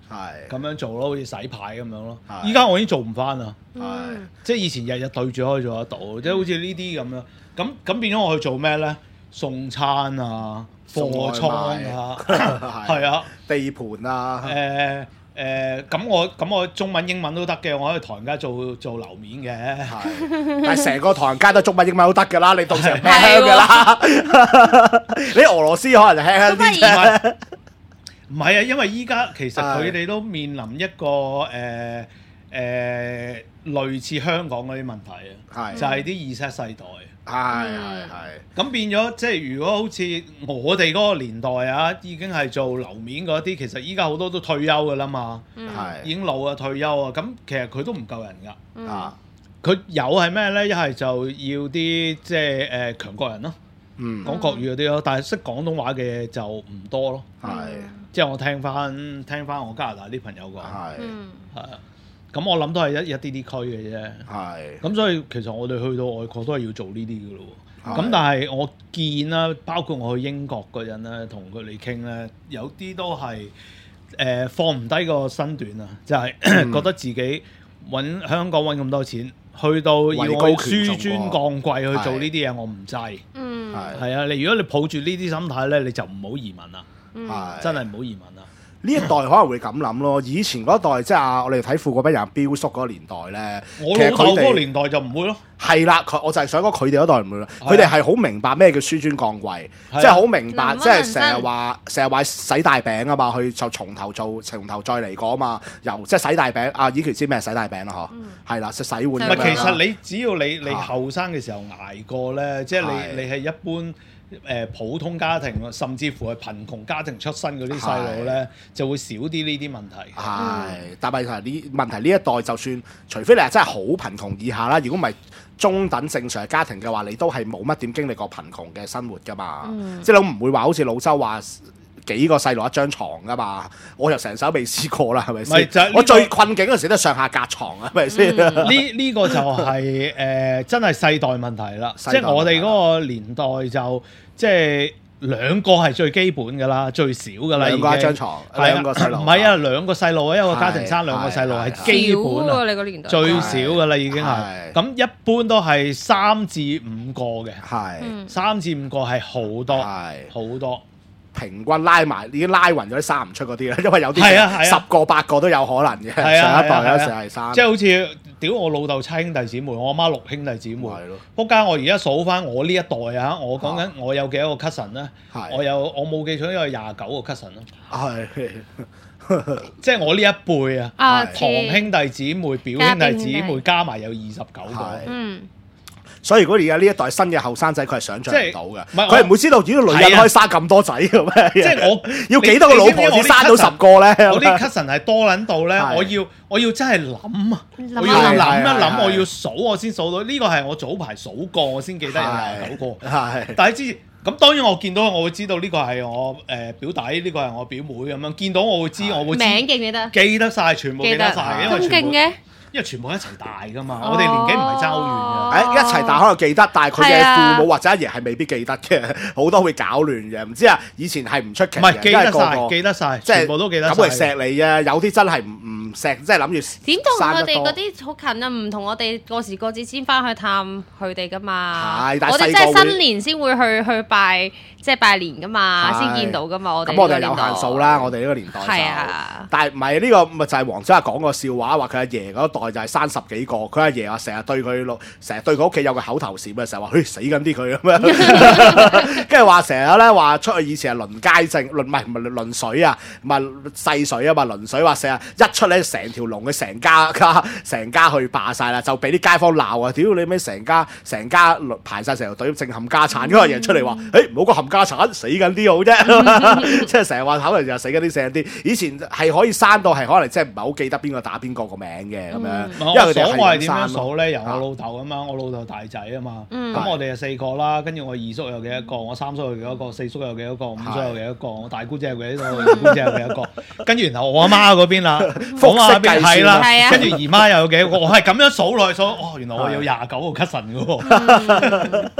咁樣做咯，好似洗牌咁樣咯。依家我已經做唔翻啦，即係以前日日對住可以做得到，即係好似呢啲咁樣。咁咁變咗我去做咩咧？送餐啊，貨倉啊，係啊， 地盤啊， 誒。誒咁、呃、我咁我中文英文都得嘅，我可以唐人街做做樓面嘅， 但係成個唐人街都中文英文都得㗎啦，你到時輕㗎啦，你俄羅斯可能就輕輕啲啫。 唔係啊，因為依家其實佢哋都面臨一個誒誒、呃呃、類似香港嗰啲問題啊，就係啲 Z 世代。 係係係， 咁變咗即係如果好似我哋嗰個年代啊，已經係做樓面嗰啲，其實依家好多都退休㗎啦嘛，係、嗯、已經老啊退休啊，咁其實佢都唔夠人㗎，嗯、啊，佢有係咩咧？一係就要啲即係誒、呃、強國人咯，嗯，講國語嗰啲咯，但係識廣東話嘅就唔多咯，係、嗯，即係我聽翻聽翻我加拿大啲朋友講，係，係啊。咁我諗都係一一啲啲區嘅啫，係。咁所以其實我哋去到外國都係要做呢啲嘅咯。咁但係我見啦，包括我去英國嗰陣咧，同佢哋傾咧，有啲都係誒、呃、放唔低個身段啊，就係、是嗯、覺得自己揾香港揾咁多錢，去到要我紆尊降貴去做呢啲嘢，我唔制。嗯，係。係啊，你如果你抱住呢啲心態咧，你就唔好移民啦。嗯，真係唔好移民啦。 呢一代可能會咁諗咯，以前嗰代即係啊，我哋睇富過逼人標叔嗰個年代咧， 我老豆嗰個年代就唔會咯。 係啦，佢我就係想講佢哋嗰代唔會咯。佢哋係好明白咩叫紆尊降貴，即係好明白，即係成日話成日話洗大餅啊嘛，去就從頭做，從頭再嚟過啊嘛。由即係洗大餅，啊以前知咩洗大餅啦嗬？係啦，食洗碗。唔係， 其實你只要你你後生嘅時候捱過咧，即係你你係一般。誒、呃、普通家庭甚至乎係貧窮家庭出身嗰啲細路咧，就會少啲呢啲問題。 係，但係呢問題呢一代，就算除非你係真係好貧窮以下啦，如果唔係中等正常家庭嘅話，你都係冇乜點經歷過貧窮嘅生活㗎嘛。嗯、即係你唔會話好似老周話幾個細路一張床㗎嘛。我又成手未試過啦，係咪先？就係、我最困境嗰時都上下隔床啊，係咪先？呢呢、嗯呢個就係、是、誒、呃、真係世代問題啦。即係我哋嗰個年代就即係兩個係最基本㗎啦，最少㗎啦。 兩個一張床，兩個細路。 唔係啊，兩個細路啊，一個家庭生兩個細路係基本啊。 你個年代最少㗎啦，已經係。咁一般都係三至五個嘅。係。三至五個係好多，好多。 平均拉埋已經拉勻咗啲生唔出嗰啲啦，因為有啲十個八個都有可能嘅。上一代有時係生。 即係好似屌我老豆七兄弟姊妹，我阿媽六兄弟姊妹。係咯。仆街！我而家數翻我呢一代啊，我講緊我有幾多個 cousin 咧？我有我冇記錯，有廿九個 cousin 咯。係。即係我呢一輩啊，堂兄弟姊妹、表兄弟姊妹加埋有二十九個。嗯。 所以如果而家呢一代新嘅後生仔，佢係想像唔到嘅，佢係唔會知道點解女人可以生咁多仔嘅咩？即係我要幾多個老婆先生到十個咧？ 我啲 cousin 係多撚到咧，我要我要真係諗啊！我要諗一諗，我要數我先數到。呢個係我早排數過，我先記得有廿九個。係，但係之前咁當然我見到我會知道呢個係我誒表弟，呢個係我表妹咁樣。見到我會知，我會名記唔記得？ 記得晒，全部記得晒，因為全部。因為全部一齊大噶嘛，我哋年紀唔係爭好遠嘅。誒，一齊大可能記得，但係佢嘅父母或者阿爺係未必記得嘅，好多會搞亂嘅。唔知啊，以前係唔出奇嘅。唔係記得晒，記得晒，全部都記得晒。咁係錫你啊！有啲真係唔唔錫，即係諗住點同我哋嗰啲好近啊？唔同我哋過時過節先翻去探佢哋噶嘛。係，但係我哋即係新年先會去去拜，即係拜年噶嘛，先見到噶嘛。我哋咁我哋有限數啦，我哋呢個年代。 係啊。但係唔係呢個咪就係黃子華講個笑話，話佢阿爺嗰代就係生十幾個，佢阿爺話成日對佢老，成日對佢屋企有個口頭禪嘅，成日話，嘿死緊啲佢咁樣，跟住話成日咧話出去以前係輪街症，輪唔係唔係輪水啊，唔係細水啊嘛，輪水話成日一出咧成條龍嘅成家家成家去霸晒啦，就俾啲街坊鬧啊！屌你咩成家成家排晒成條隊，正冚家產，嗰個爺出嚟話，誒唔好講冚家產，死緊啲好啫，即係成日話口頭就死緊啲死緊啲。以前係可以刪到係可能即係唔係好記得邊個打邊個個名嘅咁樣。 嗯、因為我所謂點樣數咧？由我老豆咁樣，我老豆大仔啊嘛，咁、嗯、我哋係四個啦，跟住我二叔有幾多個，我三叔有幾多個，四叔有幾多個，五叔有幾多個，我大姑姐有幾多個，二姑姐有幾多個，跟住然後我阿媽嗰邊啦，我阿媽嗰邊係啦，跟住姨媽又有幾多個，我係咁樣數落去數，哦，原來我有廿九個 cousin 嘅喎。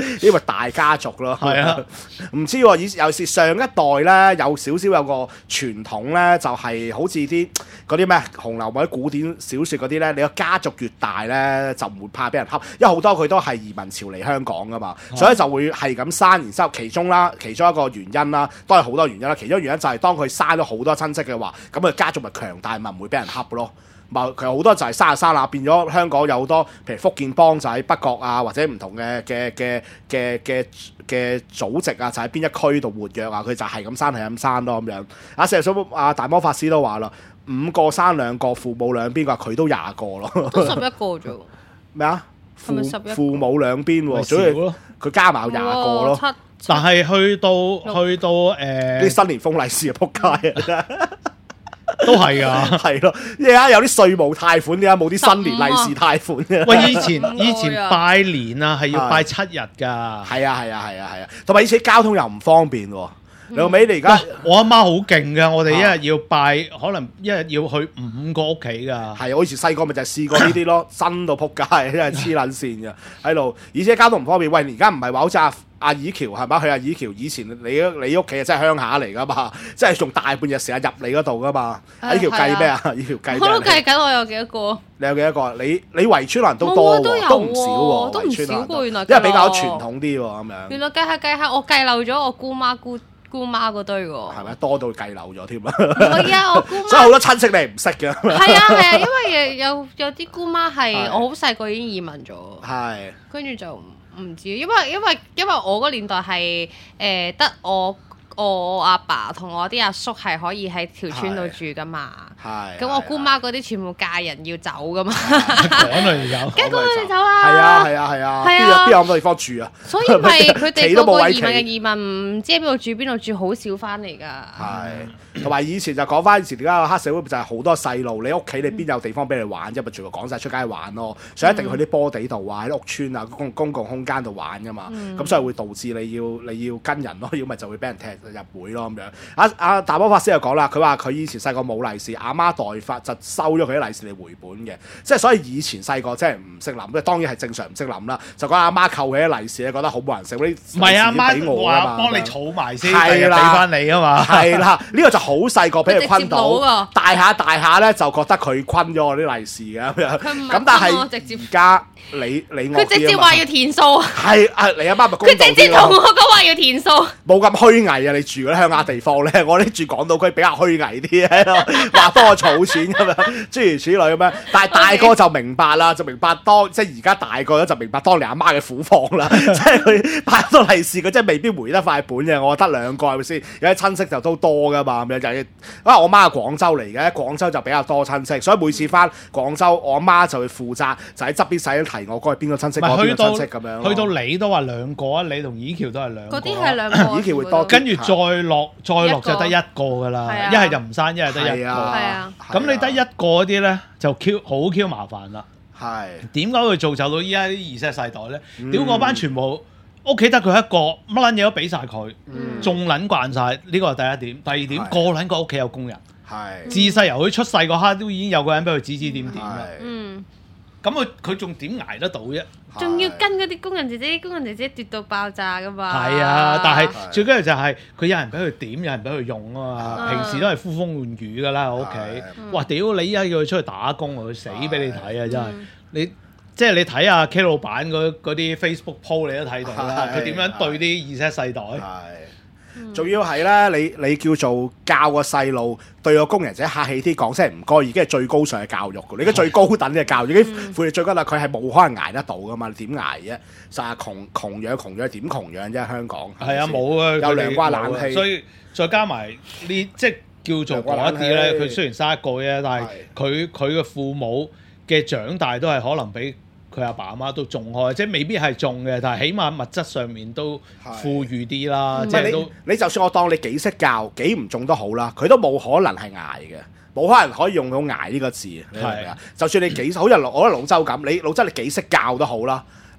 呢個大家族咯。 係啊， 唔知喎，以尤其是上一代咧，有少少有個傳統咧，就係、是、好似啲嗰啲咩《紅樓夢》啲古典小説嗰啲咧，你個家族越大咧，就唔會怕俾人恰，因為好多佢都係移民潮嚟香港噶嘛，啊、所以就會係咁生。然之後其中啦，其中一個原因啦，都係好多原因啦。其中一個原因就係當佢生咗好多親戚嘅話，咁佢家族咪強大，咪唔會俾人恰咯。其實好多就係生下生下變咗香港有好多，譬如福建幫就喺北角啊，或者唔同嘅嘅嘅嘅嘅嘅組織啊，就喺邊一區度活躍啊，佢就係咁生係咁生咯咁樣。阿石叔阿大魔法師都話啦，五個生兩個，父母兩邊，佢話佢都廿個咯， 都十一個啫。 咩啊？ 係咪十一個？ 父母兩邊喎，所以佢加埋有廿個咯。 七七但係去到去到誒，啲、 呃、新年封利是啊，仆街啊！ 都係噶， 係咯，而家有啲稅務貸款，點解冇啲新年利是貸款嘅？ 喂，以前以前拜年啊，係要拜七日噶。係啊係啊係啊係啊，同埋以前交通又唔方便喎。老尾你而家我阿媽好勁噶，我哋一日要拜，可能一日要去五個屋企噶。 係，我以前細個咪就係試過呢啲咯，真到仆街，真係黐撚線嘅喺度。而且交通唔方便，喂，而家唔係話好似阿阿爾橋係嘛？去阿爾橋以前你你屋企啊，真係鄉下嚟噶嘛，即係用大半日時間入你嗰度噶嘛。爾橋計咩啊？爾橋計我都計緊，我有幾多個？ 你有幾多個？你你圍村人都多喎，都唔少喎， 都唔少喎，原來因為比較傳統啲喎咁樣。 原來計下計下，我計漏咗我姑媽姑姑媽嗰堆喎。 係咪多到計漏咗添啊？ 係啊，我姑媽。 所以好多親戚你係唔識嘅。 係啊係啊，因為有有啲姑媽係我好細個已經移民咗。係。跟住就唔知，因為因為因為我嗰年代係誒得我我阿爸同我啲阿叔係可以喺條村度住噶嘛。係。咁我姑媽嗰啲全部嫁人要走噶嘛。 趕佢哋走。 梗係趕佢哋走啦。 係啊係啊係啊。邊有邊有咁多地方住啊？ 所以咪佢哋嗰個移民嘅移民唔知喺邊度住邊度住，好少翻嚟㗎。 係。同埋以前就講翻以前而家個黑社會就係好多細路，你屋企你邊有地方俾你玩啫？咪全部趕晒出街玩咯。所以一定要去啲波地度啊，喺屋村啊，公公共空間度玩㗎嘛。咁所以會導致你要你要跟人咯，如果咪就會俾人踢入會咯咁樣。阿阿大魔法師又講啦，佢話佢以前細個冇利是，阿媽代發就收咗佢啲利是嚟回本嘅。即係所以以前細個真係唔識諗，即係當然係正常唔識諗啦。就講阿媽扣佢啲利是咧，覺得好冇人食。 唔係阿媽話幫你儲埋先，係啦，俾翻你啊嘛。 係啦，呢個就好細個俾佢坤到，大下大下咧就覺得佢坤咗我啲利是嘅咁樣。咁但係而家你你我佢直接話要填數。 係啊，你阿媽咪公道啲咯。 佢直接同我講話要填數。 冇咁虛偽啊！你住嗰啲鄉下地方咧，我哋住港島區比較虛偽啲喺度，話幫我儲錢咁樣，諸如此類咁樣。但係大個就明白啦，就明白當即係而家大個咗就明白當你阿媽嘅苦況啦。即係佢派多利是，佢真係未必回得快本嘅。我得兩個係咪先？有啲親戚就都多噶嘛咁樣，就因為我媽係廣州嚟嘅，廣州就比較多親戚，所以每次翻廣州，我阿媽就會負責就喺側邊使提我嗰係邊個親戚，嗰邊個親戚咁樣。 去到你都話兩個啊，你同以橋都係兩個。 嗰啲係兩個。 以橋會多， 跟住再落再落就得一個噶啦，一係就唔生，一係得一個。 係啊。 咁你得一個嗰啲咧就 Q 好 Q 麻煩啦。係。點解會造就到依家啲二世世代咧？屌嗰班全部屋企得佢一個，乜撚嘢都俾晒佢，仲撚慣晒。呢個係第一點。第二點，個撚個屋企有工人。係。自細由佢出世嗰刻都已經有個人俾佢指指點點啦。嗯。咁佢佢仲點捱得到啫？ 仲要跟嗰啲工人姐姐，工人姐姐跌到爆炸噶嘛？ 係啊，但係最緊要就係佢有人俾佢點，有人俾佢用啊嘛。平時都係呼風喚雨噶啦，喺屋企。哇！屌你依家要佢出去打工，佢死俾你睇啊！真係你即係你睇下 K 老闆嗰啲 Facebook post，你都睇到啦。佢點樣對啲二世世代？ 仲要係咧，你你叫做教個細路對個工人者客氣啲講聲唔該，已經係最高尚嘅教育㗎。你而家最高等嘅教育，已經付你最高啦。佢係冇可能捱得到噶嘛？你點捱啫？就係窮窮養窮養點窮養啫？香港係啊，冇啊， 有涼瓜冷氣， 所以再加埋呢即係叫做嗰一啲咧。佢雖然生一個啫，但係佢佢嘅父母嘅長大都係可能比佢阿爸阿媽都種開，即係未必係種嘅，但係起碼物質上面都富裕啲啦。即係都你就算我當你幾識教幾唔種都好啦，佢都冇可能係捱嘅，冇可能可以用到捱呢個字。你明唔明啊？就算你幾好似我覺得老周咁，你老周你幾識教都好啦，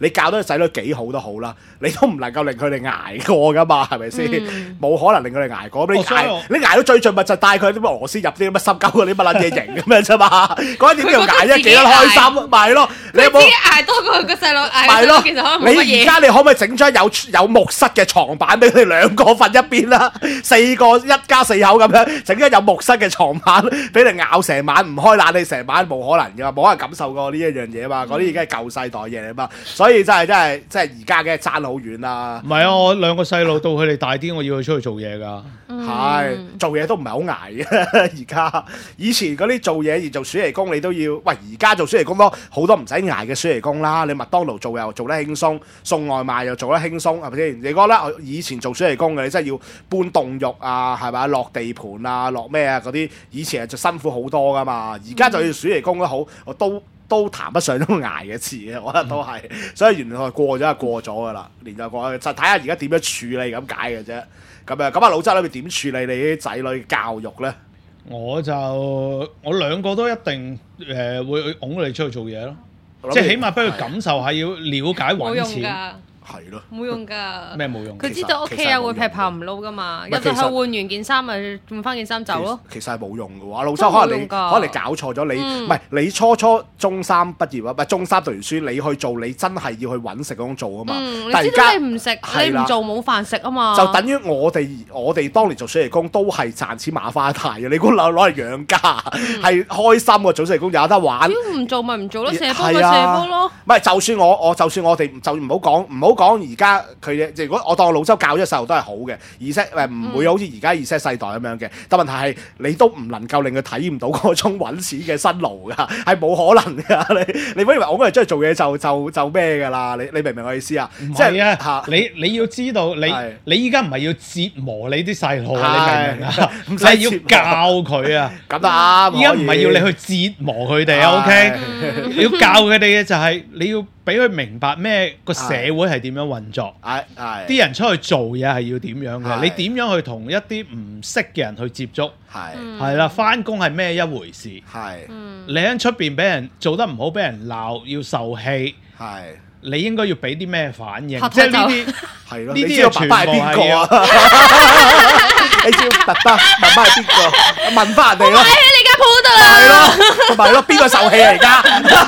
你教得個仔女幾好都好啦，你都唔能夠令佢哋捱過噶嘛，係咪先？冇、嗯、可能令佢哋捱過。你捱、哦、你捱到最盡咪就帶佢啲乜俄羅斯入啲乜濕鳩嗰啲乜撚嘢型咁樣啫嘛？嗰啲點叫捱啫？幾得開心咪係咯？你有冇捱多過個細路捱多？其實可能冇乜嘢。 你而家你可唔可以整張有有木塞嘅床板俾佢哋兩個瞓一邊啦？四個一家四口咁樣整張有木塞嘅床板俾你咬成晚唔開冷氣成晚，冇可能噶，冇可能感受過呢一樣嘢嘛？嗰啲已經係舊世代嘢嚟嘛，所以真係真係真係而家嘅爭好遠啦。 唔係啊，我兩個細路到佢哋大啲，我要去出去做嘢㗎。 係、嗯、做嘢都唔係好捱嘅。而家以前嗰啲做嘢而做暑期工，你都要喂。而家做暑期工咯，好多唔使捱嘅暑期工啦。你麥當勞做又做得輕鬆，送外賣又做得輕鬆，係咪先？你覺得以前做暑期工嘅，你真係要搬凍肉啊，係咪？落地盤啊，落咩啊嗰啲，以前係就辛苦好多㗎嘛。而家就要暑期工都好，我都。都談不上都捱嘅詞嘅，我覺得都係，所以原來過咗就過咗噶啦，年就過咗，就睇下而家點樣處理咁解嘅啫。咁啊，咁啊，老周裏邊點處理你啲仔女教育咧？ 我就我兩個都一定誒、呃、會拱佢哋出去做嘢咯，即係起碼俾佢感受下，要了解揾錢。 係咯， 冇用㗎。 咩冇用？ 佢知道屋企人會劈炮唔撈㗎嘛，有陣去換完件衫咪換翻件衫走咯。 其實係冇用嘅喎，老周可能你可能你搞錯咗，你唔係你初初中三畢業啊，唔係中三讀完書，你去做你真係要去揾食嗰種做啊嘛。但係而家你唔食，你唔做冇飯食啊嘛。 就等於我哋我哋當年做暑期工都係賺錢馬花大嘅，你估攞攞嚟養家係開心嘅，做暑期工有得玩。如果唔做咪唔做咯，射波咪射波咯。 唔係就算我我就算我哋就唔好講唔好。講而家佢嘅，如果我當我老周教咗細路都係好嘅，而且誒唔會好似而家二世世代咁樣嘅。但問題係你都唔能夠令佢體驗到嗰種揾錢嘅辛勞㗎，係冇可能㗎。你你唔好以為我嗰日出去做嘢就就就咩㗎啦？你你明唔明我意思啊？ 唔係啊，你你要知道你你依家唔係要折磨你啲細路啊，你明唔明啊？唔係要教佢啊， 咁啱。 依家唔係要你去折磨佢哋啊 ，OK？要教佢哋嘅就係你要。俾佢明白咩個社會係點樣運作，啲人出去做嘢係要點樣嘅，你點樣去同一啲唔識嘅人去接觸，係係啦，返工係咩一回事，係你喺出邊俾人做得唔好，俾人鬧要受氣，係你應該要俾啲咩反應，即係呢啲係咯，呢啲全部係邊個啊？你知爸爸媽媽係邊個？問翻人哋咯。係咯，同埋咯，邊個受氣啊？而家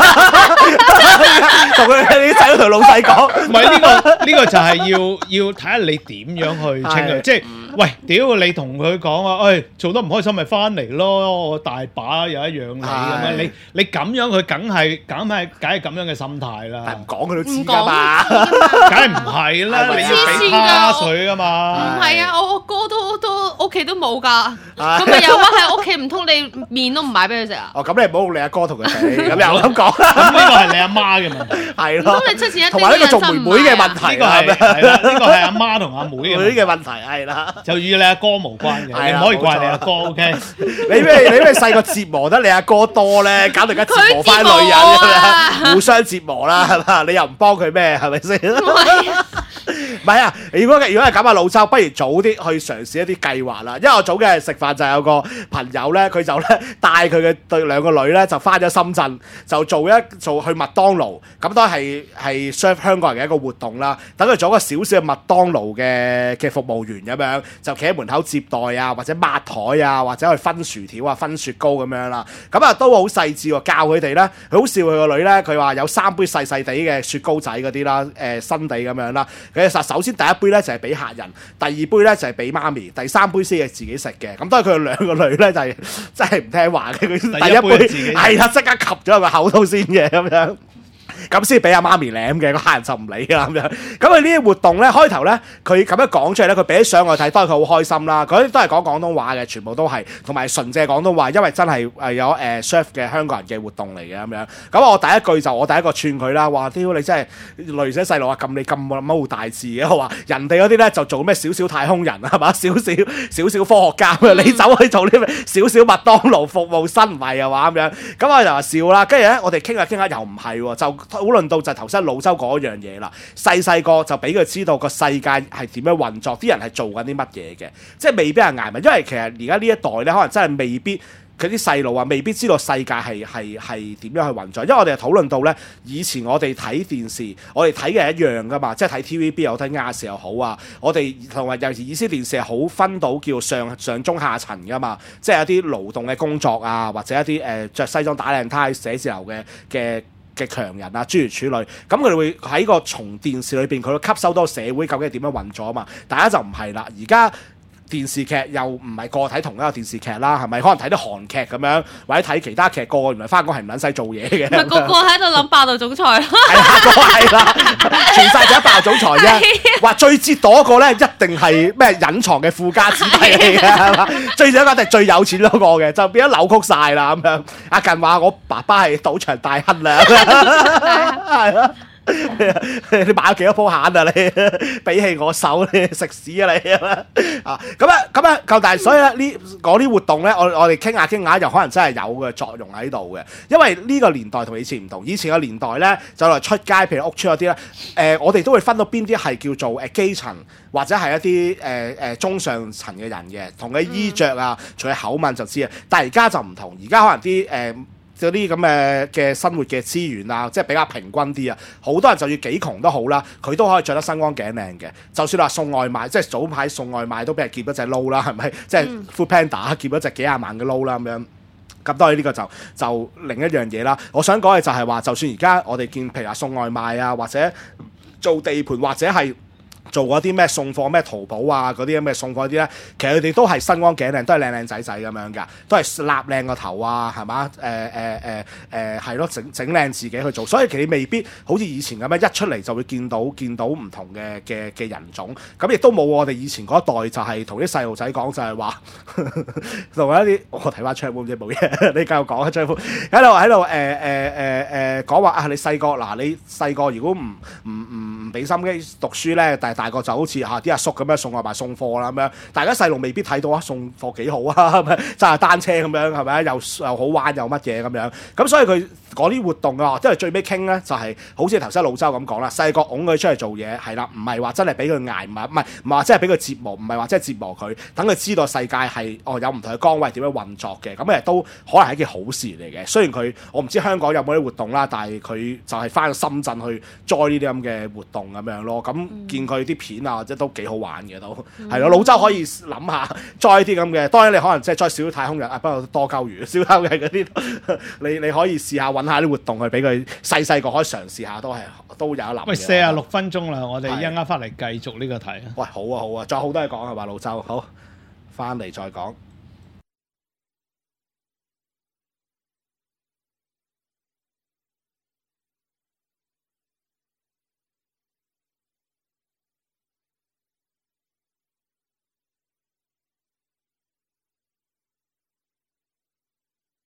同佢啲仔同老細講，唔係呢個呢個就係要要睇下你點樣去清佢，即係喂，屌你同佢講啊，誒做得唔開心咪翻嚟咯，我大把有一樣你咁樣，你你咁樣佢梗係梗係梗係咁樣嘅心態啦。但係唔講佢都知㗎嘛，梗係唔係啦，你要俾蝦水㗎嘛。唔係啊，我我哥都都屋企都冇㗎，佢咪有啊？喺屋企唔通你面都唔買俾佢食啊？哦，咁你唔好你阿哥同佢食，咁又咁講。咁呢個係你阿媽嘅問題，係咯。咁你出錢一定同埋呢個做妹妹嘅問題，呢個係係啦，呢個係阿媽同阿妹嘅問題，係啦。就與你阿哥無關嘅，你唔可以怪你阿哥。O K，你咩你咩細個折磨得你阿哥多咧，搞到而家折磨翻女人，互相折磨啦，係嘛？你又唔幫佢咩？係咪先？唔係啊！如果如果係咁啊，老周不如早啲去嘗試一啲計劃啦。因為我早幾日食飯就有個朋友咧，佢就咧帶佢嘅對兩個女咧就翻咗深圳，就做一做去麥當勞，咁都係係 serve 香港人嘅一個活動啦。等佢做一個少少嘅麥當勞嘅嘅服務員咁樣，就企喺門口接待啊，或者抹台啊，或者去分薯條啊、分雪糕咁樣啦。咁啊都好細緻喎，教佢哋咧，佢好笑佢個女咧，佢話有三杯細細地嘅雪糕仔嗰啲啦，誒、呃、新地咁樣啦。佢實首先第一杯咧就係俾客人，第二杯咧就係俾媽咪，第三杯先係自己食嘅。咁都係佢兩個女咧就係真係唔聽話嘅。佢第一杯係啦，即刻吸咗個口度先嘅咁樣。咁先俾阿媽咪舐嘅，個客人就唔理啦咁樣。咁佢呢啲活動咧，開頭咧佢咁樣講出嚟咧，佢俾啲相我睇，當然佢好開心啦。嗰啲都係講廣東話嘅，全部都係同埋純正廣東話，因為真係誒有誒 serve 嘅香港人嘅活動嚟嘅咁樣。咁我第一句就我第一個串佢啦，話屌你真係累死細路啊！咁你咁踎大字嘅，我話人哋嗰啲咧就做咩小小太空人係嘛，少少少少科學家啊，你走去做啲咩少少麥當勞服務生位啊話咁樣。咁我就話笑啦，跟住咧我哋傾下傾下又唔係喎，就討論到就頭先老周嗰樣嘢啦，細細個就俾佢知道個世界係點樣運作，啲人係做緊啲乜嘢嘅，即係未必係捱民，因為其實而家呢一代咧，可能真係未必佢啲細路啊，未必知道世界係係係點樣去運作，因為我哋係討論到咧，以前我哋睇電視，我哋睇嘅係一樣噶嘛，即係睇 T V B 又睇亞視又好啊，我哋同埋尤其意思電視係好分到叫上上中下層噶嘛，即係一啲勞動嘅工作啊，或者一啲誒著西裝打領呔寫字樓嘅嘅嘅強人啊，諸如此類，咁佢哋會喺個從電視裏邊，佢會吸收到社會究竟係點樣運作啊嘛，大家就唔係啦，而家。電視劇又唔係個個睇同一個電視劇啦，係咪？可能睇啲韓劇咁樣，或者睇其他劇，個個原來翻工係唔撚使做嘢嘅。 個個喺度諗霸道總裁咯。 係啦，個係啦，全世界霸道總裁啫。話最折墮嗰個咧，一定係咩隱藏嘅富家子弟嚟嘅，最折嗰個一定最有錢嗰個嘅，就變咗扭曲晒啦咁樣。阿近話我爸爸係賭場大亨啊，係啊。你買咗幾多鋪閒啊？你比起我手，你食屎啊你啊！咁啊咁啊夠大，所以咧呢嗰啲活動咧，我我哋傾下傾下，又可能真係有嘅作用喺度嘅。因為呢個年代同以前唔同，以前嘅年代咧就嚟出街，譬如屋村嗰啲咧，誒、呃、我哋都會分到邊啲係叫做誒基層，或者係一啲誒誒中上層嘅人嘅，同佢衣着啊，從佢口吻就知啊。但係而家就唔同，而家可能啲誒。呃嗰啲咁嘅嘅生活嘅資源啊，即係比較平均啲啊，好多人就要幾窮都好啦，佢都可以着得身光頸靚嘅。就算話送外賣，即係早排送外賣都俾人劫咗隻撈啦，係咪？即係 Foodpanda 劫咗隻幾廿萬嘅撈啦咁樣。咁當然呢個就就另一樣嘢啦。我想講嘅就係話，就算而家我哋見譬如話送外賣啊，或者做地盤，或者係做嗰啲咩送貨咩淘寶啊嗰啲咁嘅送貨啲咧，其實佢哋都係身光頸靚，都係靚靚仔仔咁樣㗎，都係立靚個頭啊，係嘛？誒誒誒誒係咯，整整靚自己去做，所以其實未必好似以前咁樣一出嚟就會見到見到唔同嘅嘅嘅人種，咁亦都冇我哋以前嗰一代就係同啲細路仔講就係話同一啲我睇翻窗戶啫冇嘢，你繼續講啊窗戶喺度喺度誒誒誒誒講話啊你細個嗱你細個如果唔唔唔唔俾心機讀書咧，但係大個就好似嚇啲阿叔咁樣送外賣送貨啦咁樣，大家細路未必睇到啊送貨幾好啊，係咪揸下單車咁樣係咪啊？又又好玩又乜嘢咁樣，咁所以佢嗰啲活動啊，即係最尾傾咧就係、是、好似頭先老周咁講啦，細個擁佢出嚟做嘢係啦，唔係話真係俾佢捱，唔係唔係唔係話真係俾佢折磨，唔係話真係折磨佢，等佢知道世界係哦有唔同嘅崗位點樣運作嘅，咁誒都可能係一件好事嚟嘅。雖然佢我唔知香港有冇啲活動啦，但係佢就係翻去深圳去 join 呢啲咁嘅活動咁樣咯。咁見佢啲片啊，即係都幾好玩嘅都係咯。老周可以諗下 join 啲咁嘅，當然你可能即係 join 小太空人啊，不過多鳩魚小偷嘅嗰啲，你你可以試下揾下啲活動去俾佢細細個可以嘗試下，都係都有一諗嘅。 喂，四十六分鐘啦，我哋一陣間翻嚟繼續呢個題啊。 喂，好啊好啊，仲有好多嘢講係嘛，老周，好翻嚟再講。